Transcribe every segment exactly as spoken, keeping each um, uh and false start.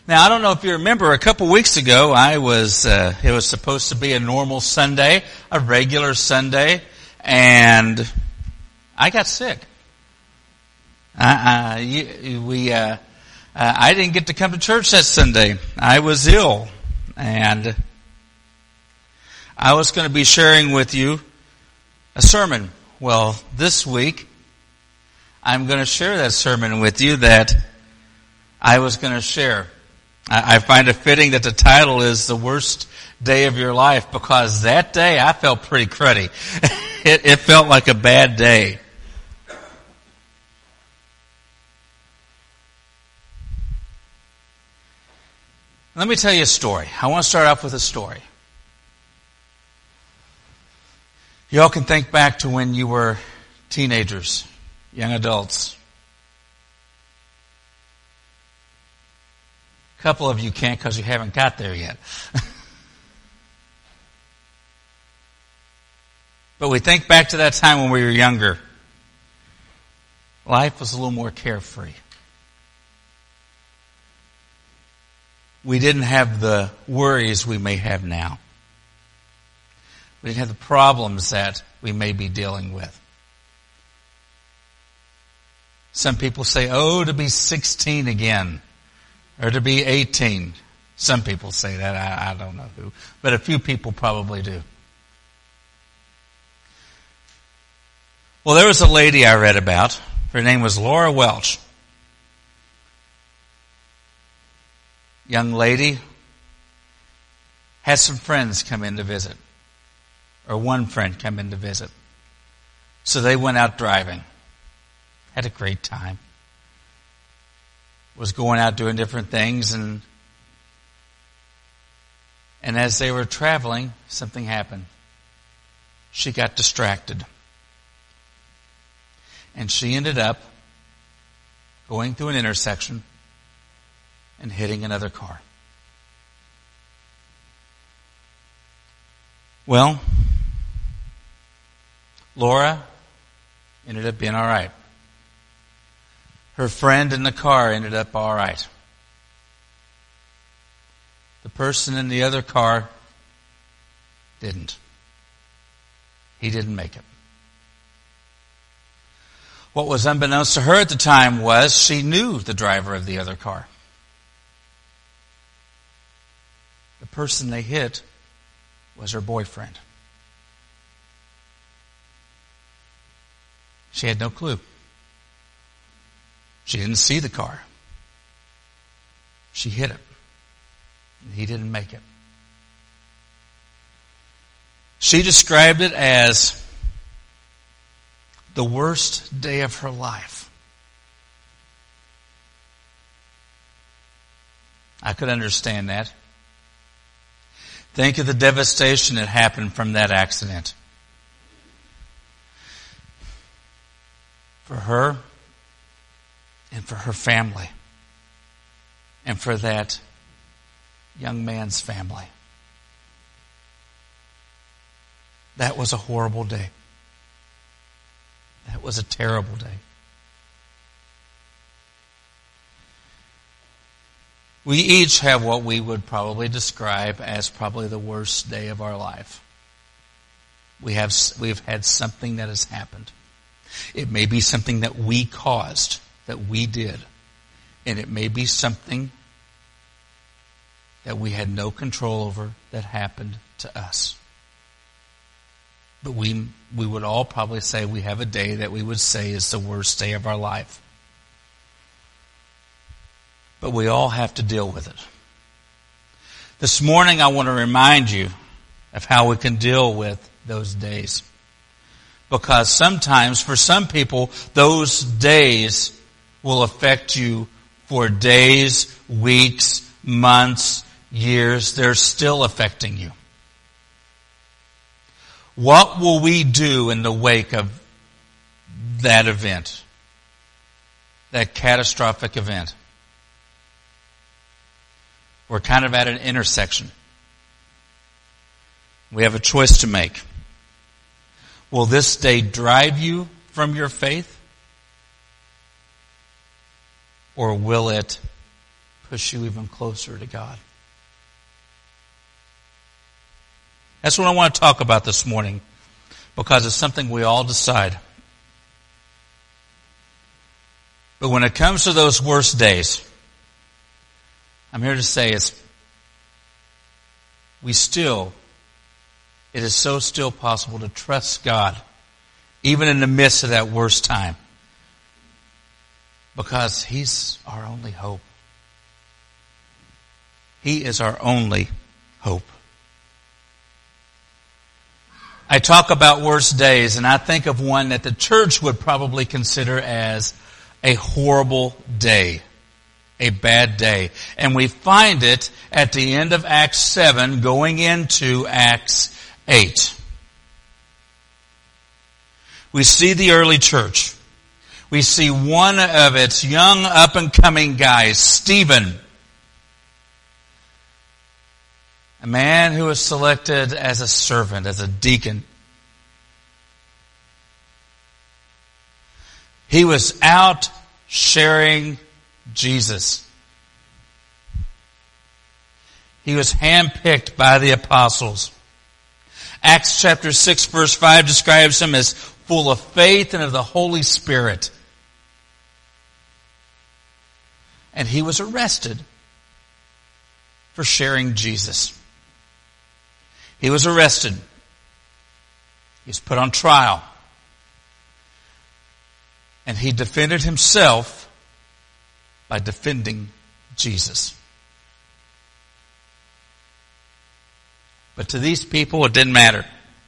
Now, I don't know if you remember, a couple weeks ago, I was, uh, it was supposed to be a normal Sunday, a regular Sunday, and I got sick. Uh, uh, you, we, uh, uh, I didn't get to come to church that Sunday. I was ill, and I was going to be sharing with you a sermon. Well, this week, I'm going to share that sermon with you that I was going to share. I find it fitting that the title is The Worst Day of Your Life, because that day I felt pretty cruddy. it, it felt like a bad day. Let me tell you a story. I want to start off with a story. You all can think back to when you were teenagers, young adults. A couple of you can't because you haven't got there yet. But we think back to that time when we were younger. Life was a little more carefree. We didn't have the worries we may have now. We didn't have the problems that we may be dealing with. Some people say, oh, to be sixteen again. Or to be eighteen. Some people say that. I, I don't know who. But a few people probably do. Well, there was a lady I read about. Her name was Laura Welch. Young lady had some friends come in to visit. Or one friend come in to visit. So they went out driving. Had a great time. Was going out doing different things, and and as they were traveling, something happened. She got distracted. And she ended up going through an intersection and hitting another car. Well, Laura ended up being all right. Her friend in the car ended up all right. The person in the other car didn't. He didn't make it. What was unbeknownst to her at the time was she knew the driver of the other car. The person they hit was her boyfriend. She had no clue. She didn't see the car. She hit it. He didn't make it. She described it as the worst day of her life. I could understand that. Think of the devastation that happened from that accident. For her, and for her family, and for that young man's family. That was a horrible day. That was a terrible day. We each have what we would probably describe as probably the worst day of our life. We have, we've had something that has happened. It may be something that we caused, that we did. And it may be something that we had no control over that happened to us. But we we would all probably say we have a day that we would say is the worst day of our life. But we all have to deal with it. This morning I want to remind you of how we can deal with those days. Because sometimes, for some people, those days will affect you for days, weeks, months, years. They're still affecting you. What will we do in the wake of that event? That catastrophic event? We're kind of at an intersection. We have a choice to make. Will this day drive you from your faith? Or will it push you even closer to God. That's what I want to talk about this morning, because it's something we all decide. But when it comes to those worst days, I'm here to say it's, we still, it is so still possible to trust God, even in the midst of that worst time, because He's our only hope. He is our only hope. I talk about worst days, and I think of one that the church would probably consider as a horrible day, a bad day. And we find it at the end of Acts seven, going into Acts eight. We see the early church. We see one of its young up-and-coming guys, Stephen, a man who was selected as a servant, as a deacon. He was out sharing Jesus. He was handpicked by the apostles. Acts chapter six verse five describes him as full of faith and of the Holy Spirit. And he was arrested for sharing Jesus. He was arrested. He was put on trial. And he defended himself by defending Jesus. But to these people, it didn't matter.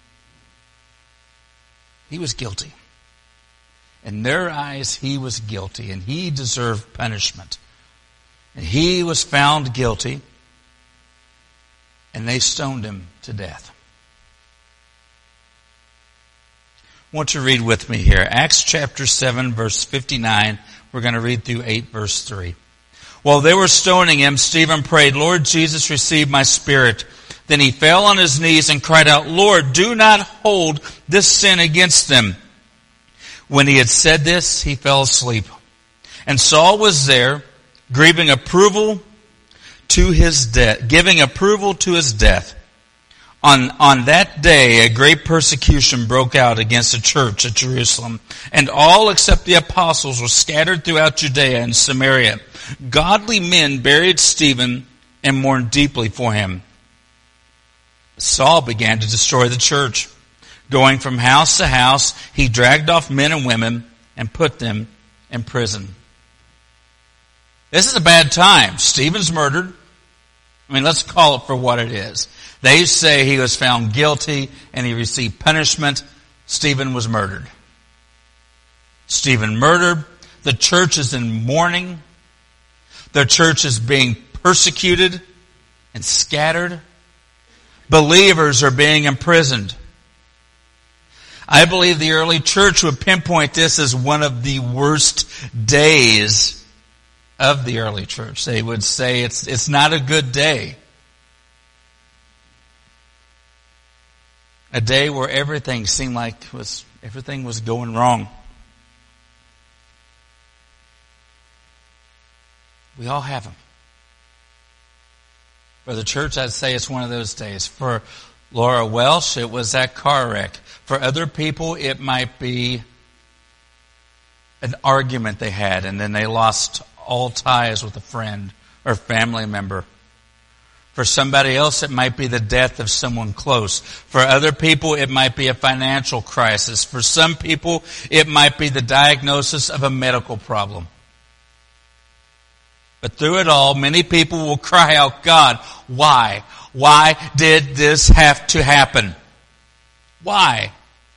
He was guilty. In their eyes, he was guilty, and he deserved punishment. And he was found guilty, and they stoned him to death. I want you to read with me here. Acts chapter seven, verse fifty-nine. We're going to read through eight, verse three. While they were stoning him, Stephen prayed, Lord Jesus, receive my spirit. Then he fell on his knees and cried out, Lord, do not hold this sin against them. When he had said this, he fell asleep. And Saul was there, giving approval to his death, giving approval to his death. On, on that day, a great persecution broke out against the church at Jerusalem, and all except the apostles were scattered throughout Judea and Samaria. Godly men buried Stephen and mourned deeply for him. Saul began to destroy the church. Going from house to house, he dragged off men and women and put them in prison. This is a bad time. Stephen's murdered. I mean, let's call it for what it is. They say he was found guilty and he received punishment. Stephen was murdered. Stephen murdered. The church is in mourning. The church is being persecuted and scattered. Believers are being imprisoned. I believe the early church would pinpoint this as one of the worst days of the early church. They would say it's, it's not a good day. A day where everything seemed like was everything was going wrong. We all have them. For the church, I'd say it's one of those days. For Laura Welsh, it was that car wreck. For other people, it might be an argument they had and then they lost all ties with a friend or family member. For somebody else, it might be the death of someone close. For other people, it might be a financial crisis. For some people, it might be the diagnosis of a medical problem. But through it all, many people will cry out, God, why? Why did this have to happen? Why?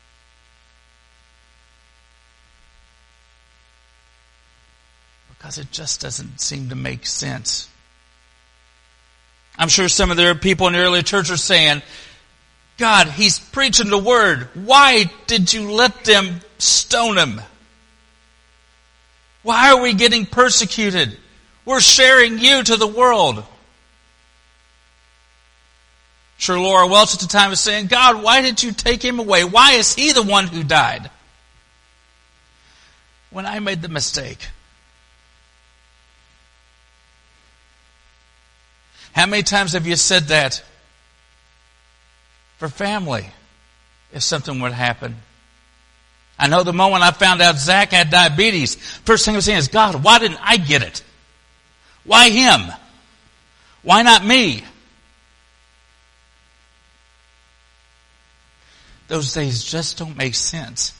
Because it just doesn't seem to make sense. I'm sure some of the people in the early church are saying, God, he's preaching the word. Why did you let them stone him? Why are we getting persecuted? We're sharing you to the world. Sure, Laura Welch at the time was saying, God, why did you take him away? Why is he the one who died? When I made the mistake How many times have you said that for family if something would happen? I know the moment I found out Zach had diabetes, first thing I was saying is, God, why didn't I get it? Why him? Why not me? Those days just don't make sense.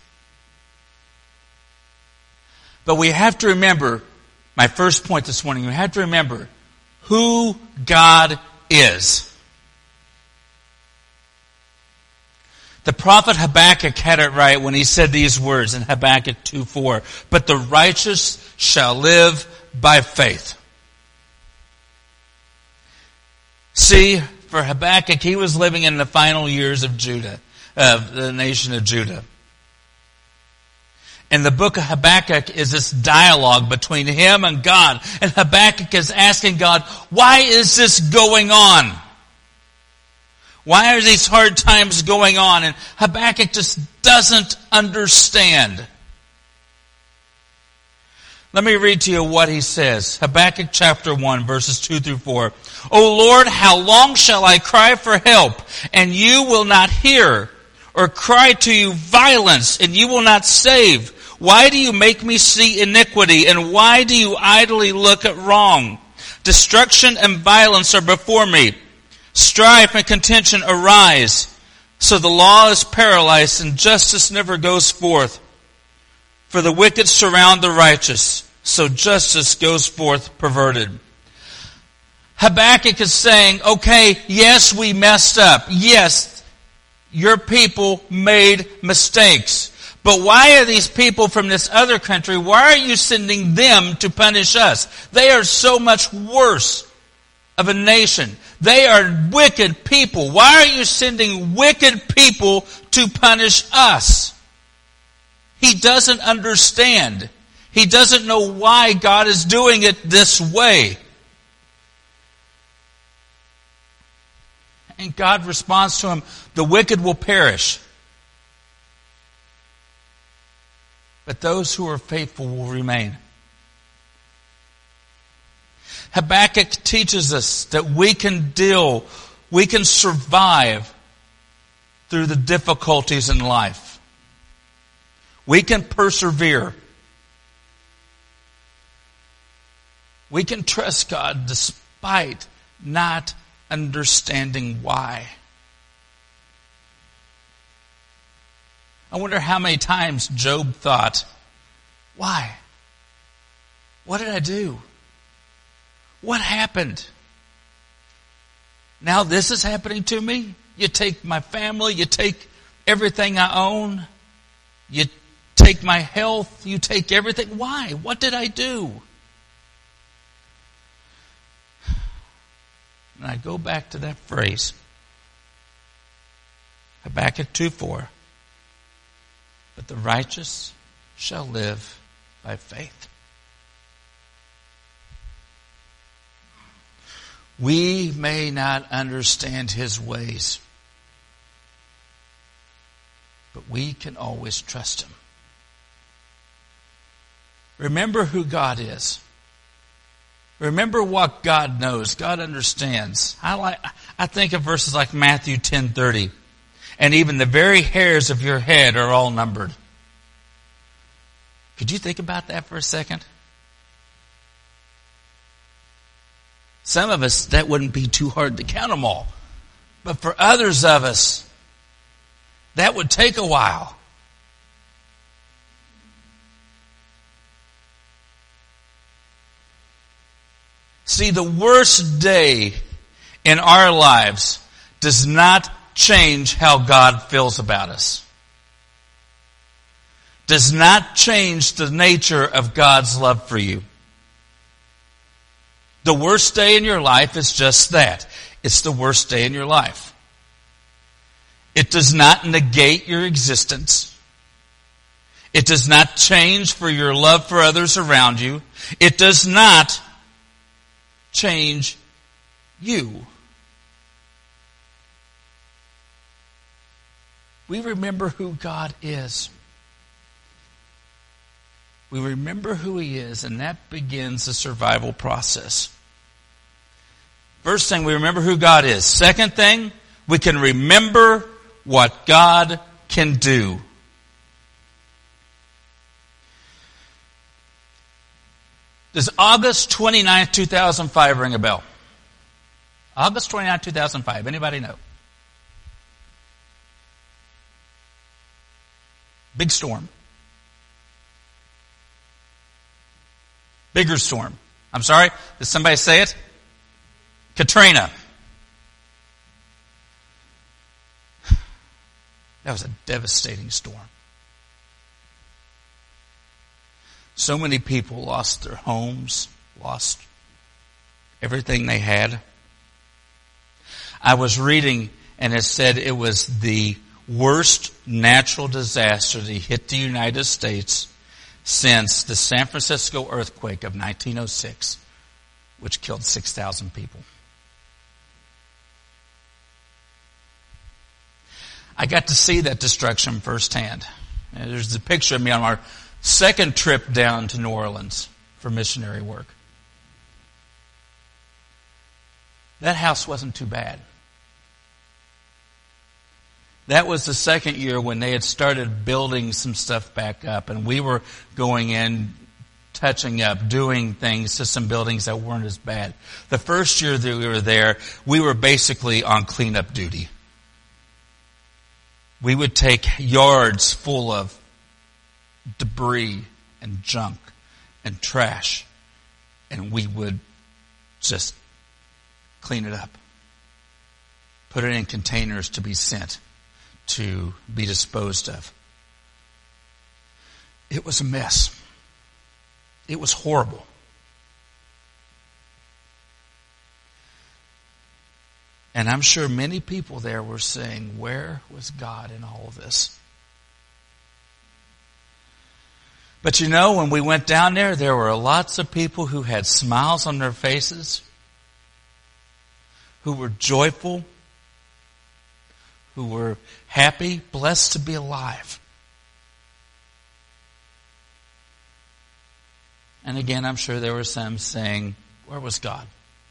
But we have to remember, my first point this morning, we have to remember who God is. The prophet Habakkuk had it right when he said these words in Habakkuk two four. But the righteous shall live by faith. See, for Habakkuk, he was living in the final years of Judah, of the nation of Judah. And the book of Habakkuk is this dialogue between him and God. And Habakkuk is asking God, why is this going on? Why are these hard times going on? And Habakkuk just doesn't understand. Let me read to you what he says. Habakkuk chapter one, verses two through four. O Lord, how long shall I cry for help, and you will not hear? Or cry to you violence, and you will not save? Why do you make me see iniquity, and why do you idly look at wrong? Destruction and violence are before me. Strife and contention arise. So the law is paralyzed, and justice never goes forth. For the wicked surround the righteous, so justice goes forth perverted. Habakkuk is saying, okay, yes, we messed up. Yes, your people made mistakes. But why are these people from this other country, why are you sending them to punish us? They are so much worse of a nation. They are wicked people. Why are you sending wicked people to punish us? He doesn't understand. He doesn't know why God is doing it this way. And God responds to him, the wicked will perish, but those who are faithful will remain. Habakkuk teaches us that we can deal, we can survive through the difficulties in life. We can persevere. We can trust God despite not understanding why. I wonder how many times Job thought, why? What did I do? What happened? Now this is happening to me? You take my family, you take everything I own, you take my health, you take everything. Why? What did I do? And I go back to that phrase, Habakkuk two four. But the righteous shall live by faith. We may not understand his ways, but we can always trust him. Remember who God is. Remember what God knows. God understands. I like, I think of verses like Matthew ten thirty. And even the very hairs of your head are all numbered. Could you think about that for a second? Some of us, that wouldn't be too hard to count them all. But for others of us, that would take a while. See, the worst day in our lives does not change how God feels about us. Does not change the nature of God's love for you. The worst day in your life is just that. It's the worst day in your life. It does not negate your existence. It does not change for your love for others around you. It does not change you. We remember who God is. We remember who he is, and that begins the survival process. First thing, we remember who God is. Second thing, we can remember what God can do. Does August twenty-ninth, two thousand five ring a bell? August twenty-ninth, two thousand five. Anybody know? Big storm. Bigger storm. I'm sorry, did somebody say it? Katrina. That was a devastating storm. So many people lost their homes, lost everything they had. I was reading, and it said it was the worst natural disaster that hit the United States since the San Francisco earthquake of nineteen oh six, which killed six thousand people. I got to see that destruction firsthand. And there's a picture of me on our second trip down to New Orleans for missionary work. That house wasn't too bad. That was the second year when they had started building some stuff back up, and we were going in, touching up, doing things to some buildings that weren't as bad. The first year that we were there, we were basically on cleanup duty. We would take yards full of debris and junk and trash, and we would just clean it up, put it in containers to be sent, to be disposed of. It was a mess. It was horrible. And I'm sure many people there were saying, where was God in all of this? But you know, when we went down there, there were lots of people who had smiles on their faces, who were joyful, who were happy, blessed to be alive. And again, I'm sure there were some saying, where was God?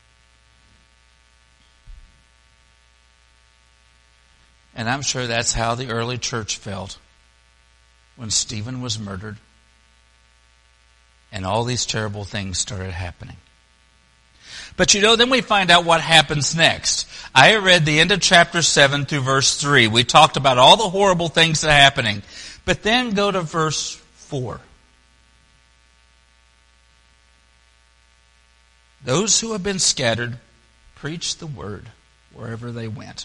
And I'm sure that's how the early church felt when Stephen was murdered and all these terrible things started happening. But you know, then we find out what happens next. I read the end of chapter seven through verse three. We talked about all the horrible things that are happening. But then go to verse four. Those who have been scattered preached the word wherever they went.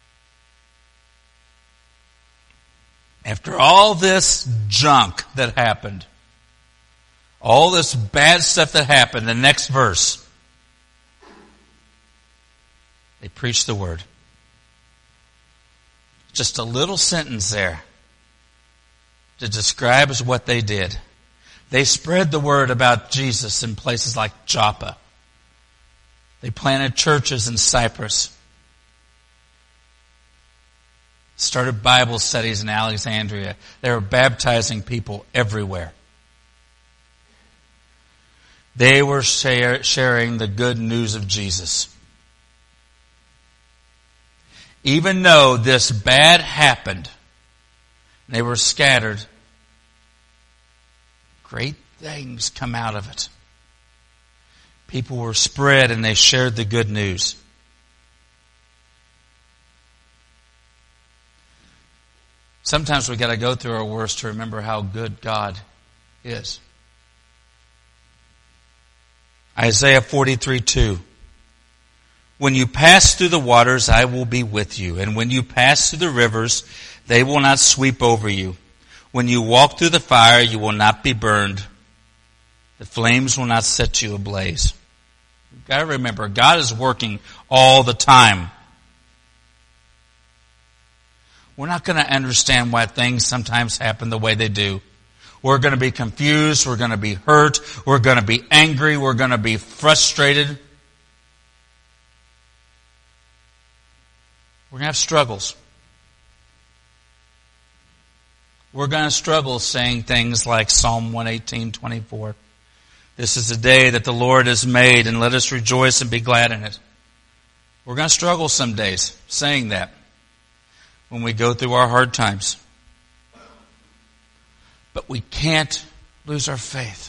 After all this junk that happened, all this bad stuff that happened, the next verse, they preached the word. Just a little sentence there to describe as what they did. They spread the word about Jesus in places like Joppa. They planted churches in Cyprus. Started Bible studies in Alexandria. They were baptizing people everywhere. They were share, sharing the good news of Jesus. Even though this bad happened, they were scattered, great things come out of it. People were spread and they shared the good news. Sometimes we've got to go through our worst to remember how good God is. Isaiah forty-three two. When you pass through the waters, I will be with you. And when you pass through the rivers, they will not sweep over you. When you walk through the fire, you will not be burned. The flames will not set you ablaze. You've got to remember, God is working all the time. We're not going to understand why things sometimes happen the way they do. We're going to be confused. We're going to be hurt. We're going to be angry. We're going to be frustrated. We're going to have struggles. We're going to struggle saying things like Psalm one eighteen twenty-four. This is the day that the Lord has made, and let us rejoice and be glad in it. We're going to struggle some days saying that when we go through our hard times. But we can't lose our faith.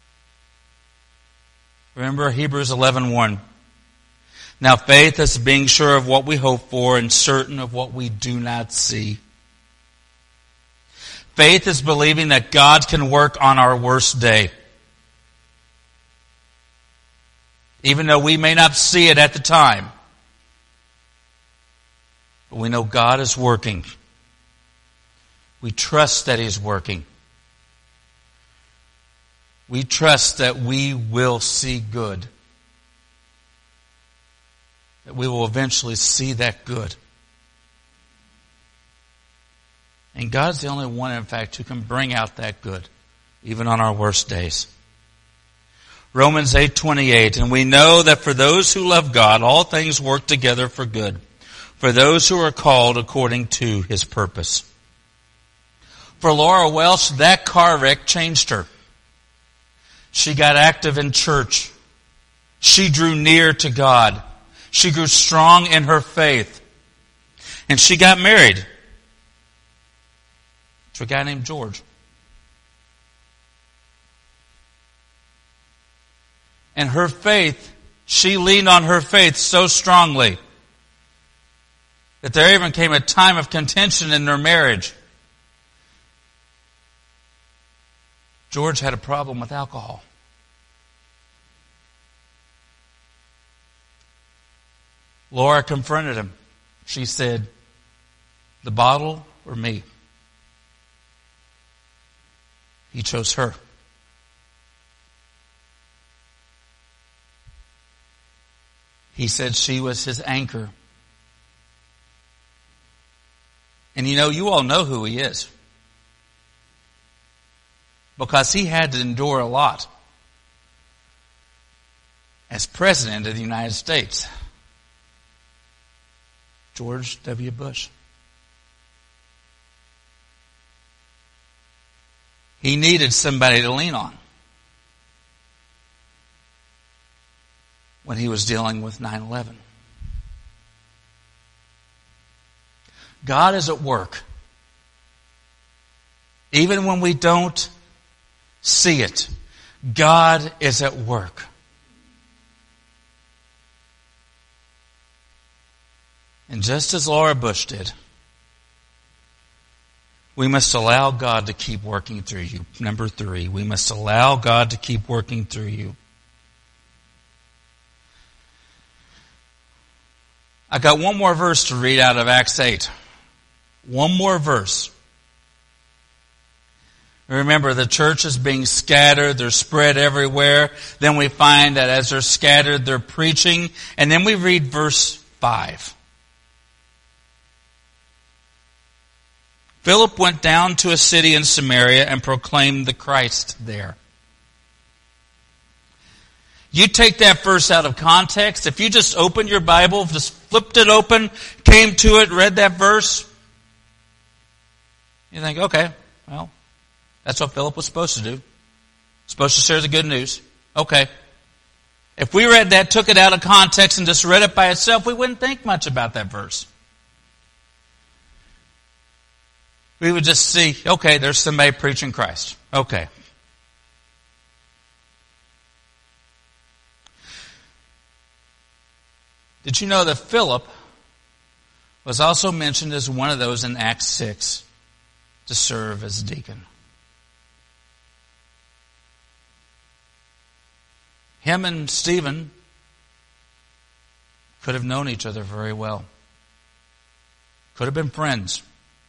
Remember Hebrews eleven one. Now faith is being sure of what we hope for and certain of what we do not see. Faith is believing that God can work on our worst day. Even though we may not see it at the time. But we know God is working. We trust that He's working. We trust that we will see good. That we will eventually see that good. And God's the only one, in fact, who can bring out that good, even on our worst days. Romans eight twenty-eight, and we know that for those who love God, all things work together for good, for those who are called according to His purpose. For Laura Welch, that car wreck changed her. She got active in church. She drew near to God. She grew strong in her faith. And she got married to a guy named George. And her faith, she leaned on her faith so strongly that there even came a time of contention in their marriage. George had a problem with alcohol. Laura confronted him. She said, the bottle or me? He chose her. He said she was his anchor. And you know, you all know who he is. Because he had to endure a lot as President of the United States. George W. Bush. He needed somebody to lean on when he was dealing with nine eleven. God is at work. Even when we don't see it, God is at work. And just as Laura Bush did, we must allow God to keep working through you. Number three, we must allow God to keep working through you. I got one more verse to read out of Acts eight. One more verse. Remember, the church is being scattered. They're spread everywhere. Then we find that as they're scattered, they're preaching. And then we read verse five. Philip went down to a city in Samaria and proclaimed the Christ there. You take that verse out of context. If you just opened your Bible, just flipped it open, came to it, read that verse, you think, okay, well, that's what Philip was supposed to do. Supposed to share the good news. Okay. If we read that, took it out of context, and just read it by itself, we wouldn't think much about that verse. We would just see, okay, there's somebody preaching Christ. Okay. Did you know that Philip was also mentioned as one of those in Acts six to serve as a deacon? Him and Stephen could have known each other very well. Could have been friends.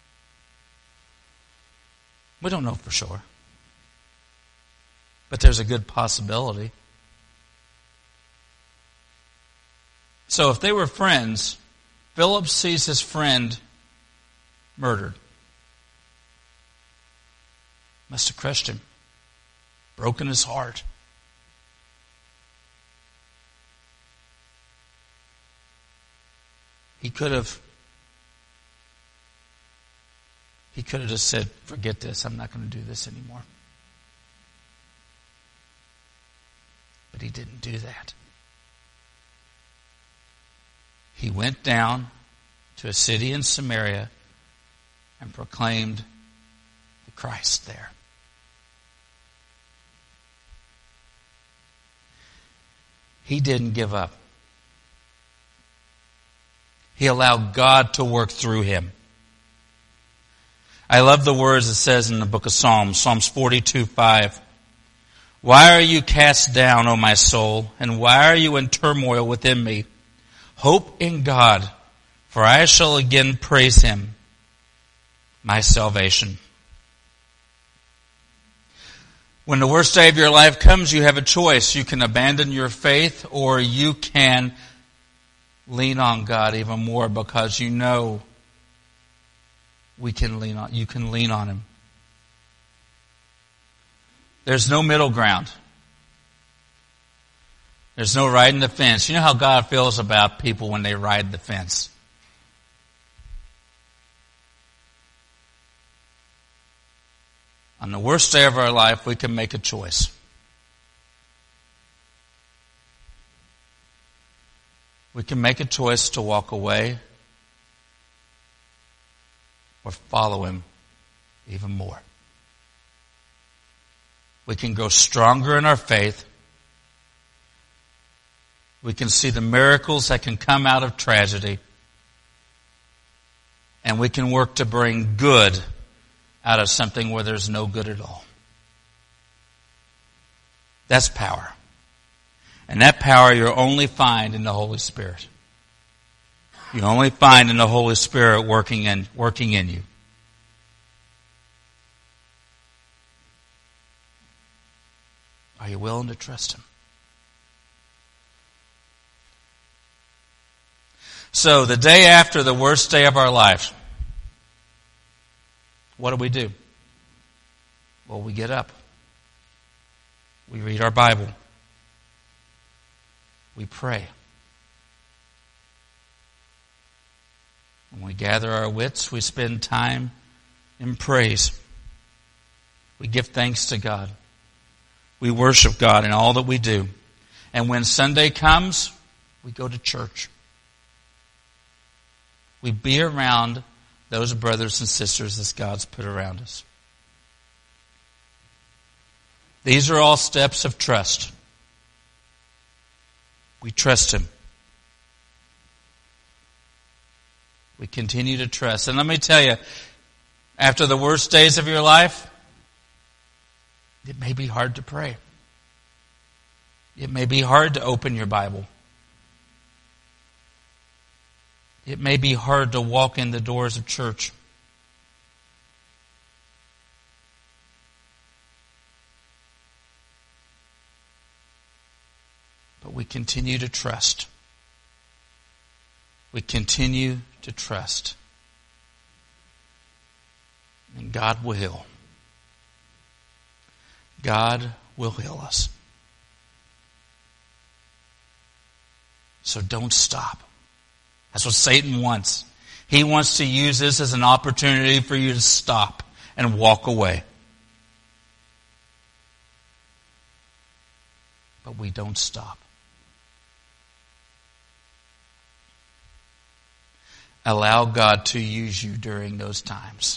We don't know for sure. But there's a good possibility. So if they were friends, Philip sees his friend murdered. Must have crushed him. Broken his heart. He could have He could have just said, forget this, I'm not going to do this anymore. But he didn't do that. he went down to a city in Samaria and proclaimed the Christ there. He didn't give up. He allowed God to work through him. I love the words it says in the book of Psalms, Psalms forty-two five. Why are you cast down, O my soul, and why are you in turmoil within me? Hope in God, for I shall again praise him, my salvation. When the worst day of your life comes, you have a choice. You can abandon your faith, or you can lean on God even more, because you know we can lean on, you can lean on him. There's no middle ground. There's no riding the fence. You know how God feels about people when they ride the fence. On the worst day of our life, we can make a choice. We can make a choice to walk away or follow him even more. We can grow stronger in our faith. We can see the miracles that can come out of tragedy. And we can work to bring good out of something where there's no good at all. That's power. And that power you only find in the Holy Spirit. You only find in the Holy Spirit working in, working in you. Are you willing to trust him? So, the day after the worst day of our life, what do we do? Well, we get up. We read our Bible. We pray. When we gather our wits, we spend time in praise. We give thanks to God. We worship God in all that we do. And when Sunday comes, we go to church. We be around those brothers and sisters that God's put around us. These are all steps of trust. We trust him. We continue to trust. And let me tell you, after the worst days of your life, it may be hard to pray. It may be hard to open your Bible. It may be hard to walk in the doors of church. But we continue to trust. We continue to trust. And God will heal. God will heal us. So don't stop. That's what Satan wants. He wants to use this as an opportunity for you to stop and walk away. But we don't stop. Allow God to use you during those times.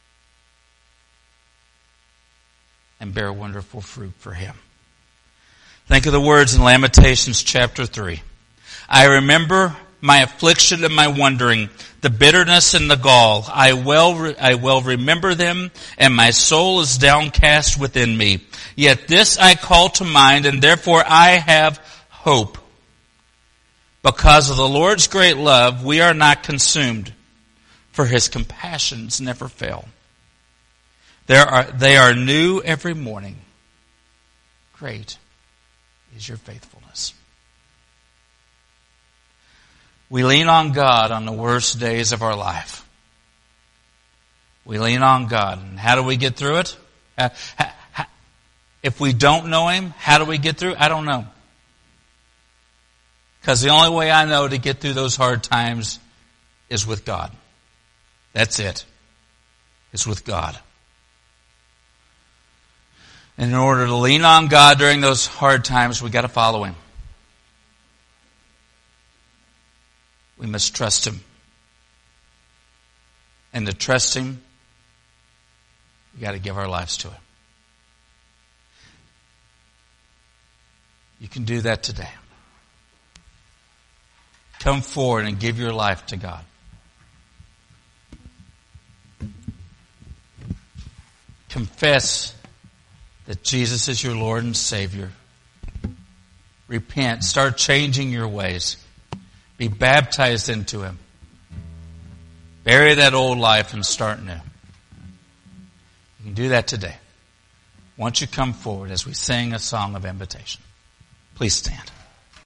And bear wonderful fruit for him. Think of the words in Lamentations chapter three. I remember my affliction and my wandering, the bitterness and the gall. I well, re- I well remember them, and my soul is downcast within me. Yet this I call to mind, and therefore I have hope. Because of the Lord's great love, we are not consumed, for his compassions never fail. There are, they are new every morning. Great is your faithfulness. We lean on God on the worst days of our life. We lean on God. And how do we get through it? If we don't know him, how do we get through? I don't know. Because the only way I know to get through those hard times is with God. That's it. It's with God. And in order to lean on God during those hard times, we got to follow him. we must trust Him. And to trust Him, we got to give our lives to Him. You can do that today. Come forward and give your life to God. Confess that Jesus is your Lord and Savior. Repent. Start changing your ways. Be baptized into Him. Bury that old life and start new. You can do that today. Won't you come forward as we sing a song of invitation? Please stand.